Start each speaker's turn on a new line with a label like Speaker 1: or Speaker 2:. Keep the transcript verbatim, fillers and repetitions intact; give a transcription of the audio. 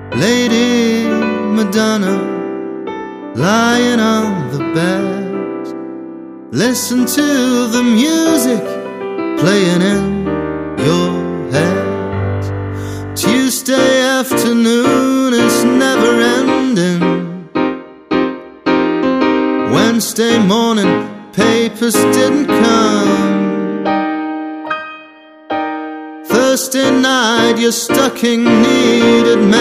Speaker 1: Lady Madonna lying on the bed. Listen to the music playing in your head. Tuesday afternoon is never ending. Wednesday morning papers didn't come. Thursday night your stocking needed